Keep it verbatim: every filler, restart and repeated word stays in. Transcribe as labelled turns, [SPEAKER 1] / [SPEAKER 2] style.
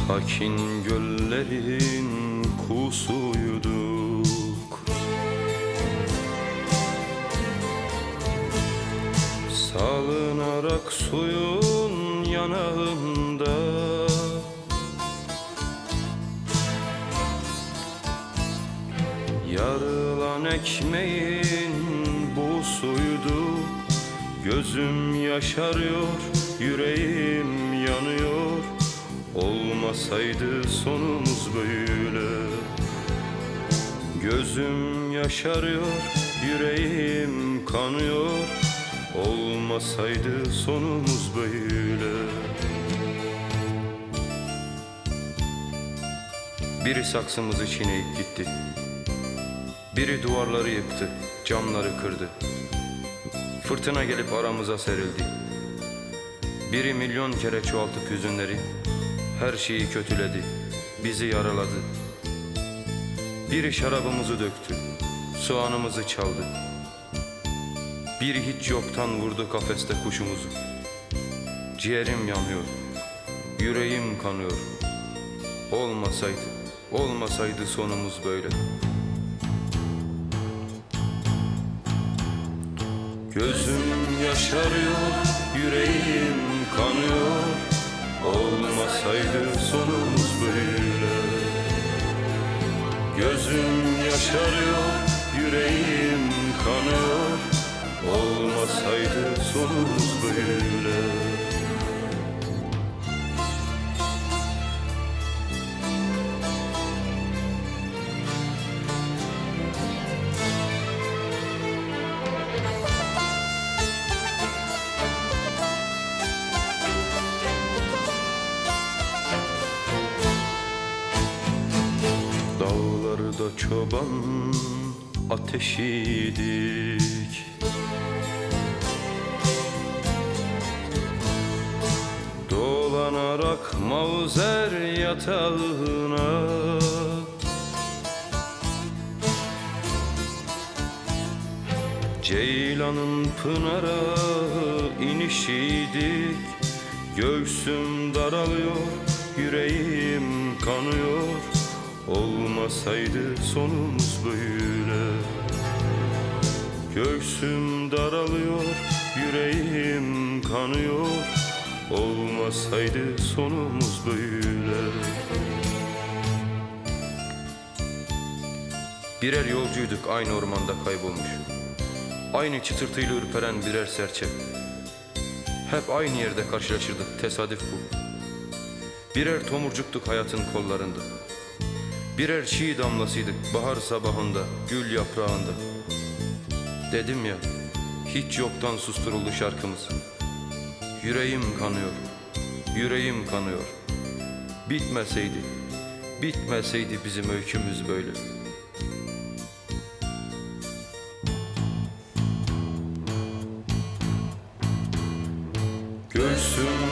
[SPEAKER 1] Sakin göllerin kusuyduk, salınarak suyun yanağında. Yarılan ekmeğin busuydu, gözüm yaşarıyor, yüreğim yanıyor. Olmasaydı sonumuz böyle. Gözüm yaşarıyor, yüreğim kanıyor. Olmasaydı sonumuz böyle. Biri saksımızı çiğneyip gitti, biri duvarları yıktı, camları kırdı. Fırtına gelip aramıza serildi. Biri milyon kere çoğaltıp hüzünleri, her şeyi kötüledi, bizi yaraladı. Biri şarabımızı döktü, soğanımızı çaldı. Biri hiç yoktan vurdu kafeste kuşumuzu. Ciğerim yanıyor, yüreğim kanıyor. Olmasaydı, olmasaydı sonumuz böyle. Gözüm yaşarıyor, yüreğim kanıyor. Olmasaydı sonumuz böyle. Gözüm yaşarıyor, yüreğim kanıyor. Olmasaydı sonumuz böyle. Dağlarda çoban ateşiydik, dolanarak mavzer yatağına. Ceylanın pınara inişiydik, göğsüm daralıyor, yüreğim kanıyor. Olmasaydı sonumuz böyle. Göğsüm daralıyor, yüreğim kanıyor. Olmasaydı sonumuz böyle. Birer yolcuyduk, aynı ormanda kaybolmuş. Aynı çıtırtıyla ürperen birer serçe. Hep aynı yerde karşılaşırdık, tesadüf bu. Birer tomurcuktuk hayatın kollarında. Birer çiğ damlasıydık bahar sabahında, gül yaprağında. Dedim ya, hiç yoktan susturuldu şarkımız. Yüreğim kanıyor, yüreğim kanıyor. Bitmeseydi, bitmeseydi bizim öykümüz böyle. Göğsüm